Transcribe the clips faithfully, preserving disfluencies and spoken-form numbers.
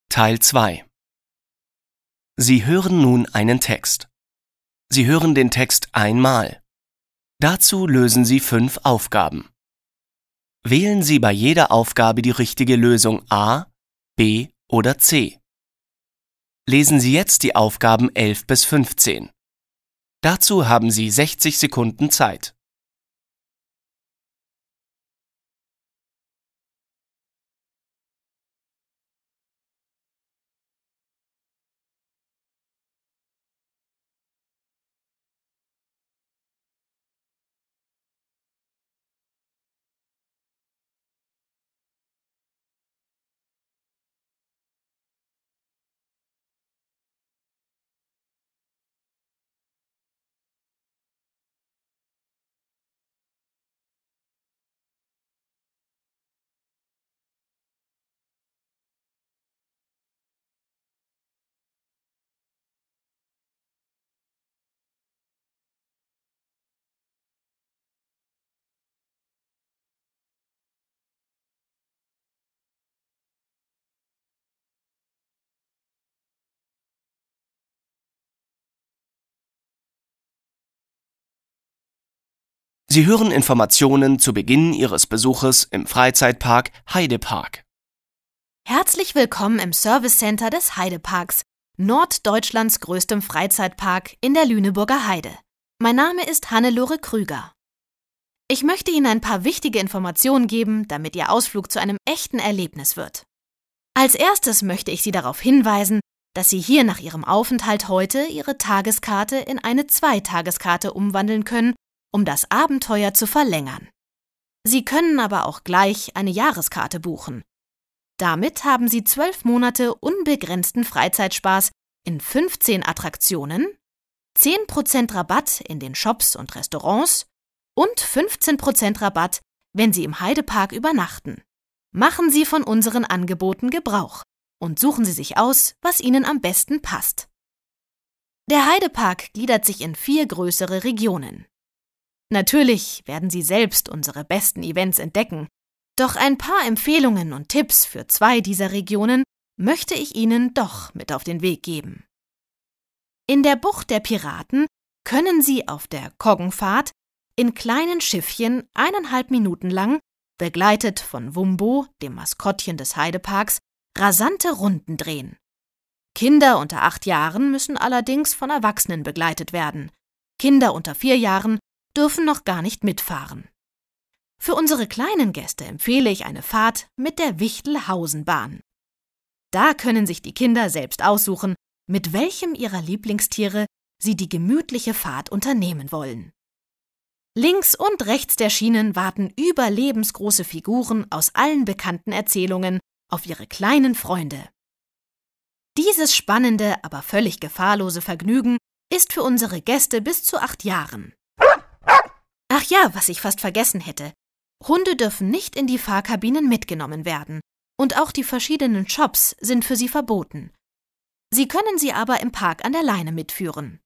Teil zwei. Sie hören nun einen Text. Sie hören den Text einmal. Dazu lösen Sie fünf Aufgaben. Wählen Sie bei jeder Aufgabe die richtige Lösung A, B oder C. Lesen Sie jetzt die Aufgaben elf bis fünfzehn. Dazu haben Sie sechzig Sekunden Zeit. Sie hören Informationen zu Beginn Ihres Besuches im Freizeitpark Heide-Park. Herzlich willkommen im Service Center des Heide-Parks, Norddeutschlands größtem Freizeitpark in der Lüneburger Heide. Mein Name ist Hannelore Krüger. Ich möchte Ihnen ein paar wichtige Informationen geben, damit Ihr Ausflug zu einem echten Erlebnis wird. Als erstes möchte ich Sie darauf hinweisen, dass Sie hier nach Ihrem Aufenthalt heute Ihre Tageskarte in eine Zweitageskarte umwandeln können, um das Abenteuer zu verlängern. Sie können aber auch gleich eine Jahreskarte buchen. Damit haben Sie zwölf Monate unbegrenzten Freizeitspaß in fünfzehn Attraktionen, zehn Prozent Rabatt in den Shops und Restaurants und fünfzehn Prozent Rabatt, wenn Sie im Heidepark übernachten. Machen Sie von unseren Angeboten Gebrauch und suchen Sie sich aus, was Ihnen am besten passt. Der Heidepark gliedert sich in vier größere Regionen. Natürlich werden Sie selbst unsere besten Events entdecken, doch ein paar Empfehlungen und Tipps für zwei dieser Regionen möchte ich Ihnen doch mit auf den Weg geben. In der Bucht der Piraten können Sie auf der Koggenfahrt in kleinen Schiffchen eineinhalb Minuten lang, begleitet von Wumbo, dem Maskottchen des Heideparks, rasante Runden drehen. Kinder unter acht Jahren müssen allerdings von Erwachsenen begleitet werden. Kinder unter vier Jahren dürfen noch gar nicht mitfahren. Für unsere kleinen Gäste empfehle ich eine Fahrt mit der Wichtelhausenbahn. Da können sich die Kinder selbst aussuchen, mit welchem ihrer Lieblingstiere sie die gemütliche Fahrt unternehmen wollen. Links und rechts der Schienen warten überlebensgroße Figuren aus allen bekannten Erzählungen auf ihre kleinen Freunde. Dieses spannende, aber völlig gefahrlose Vergnügen ist für unsere Gäste bis zu acht Jahren. Ach ja, was ich fast vergessen hätte. Hunde dürfen nicht in die Fahrkabinen mitgenommen werden und auch die verschiedenen Shops sind für sie verboten. Sie können sie aber im Park an der Leine mitführen.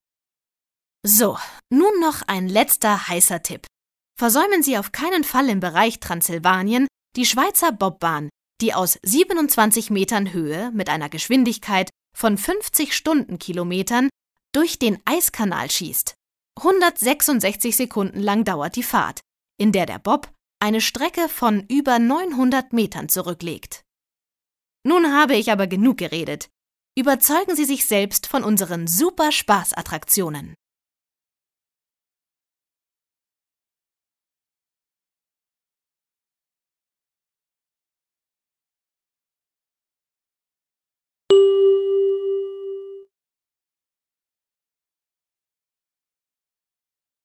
So, nun noch ein letzter heißer Tipp. Versäumen Sie auf keinen Fall im Bereich Transsilvanien die Schweizer Bobbahn, die aus siebenundzwanzig Metern Höhe mit einer Geschwindigkeit von fünfzig Stundenkilometern durch den Eiskanal schießt. hundertsechsundsechzig Sekunden lang dauert die Fahrt, in der der Bob eine Strecke von über neunhundert Metern zurücklegt. Nun habe ich aber genug geredet. Überzeugen Sie sich selbst von unseren super Spaßattraktionen.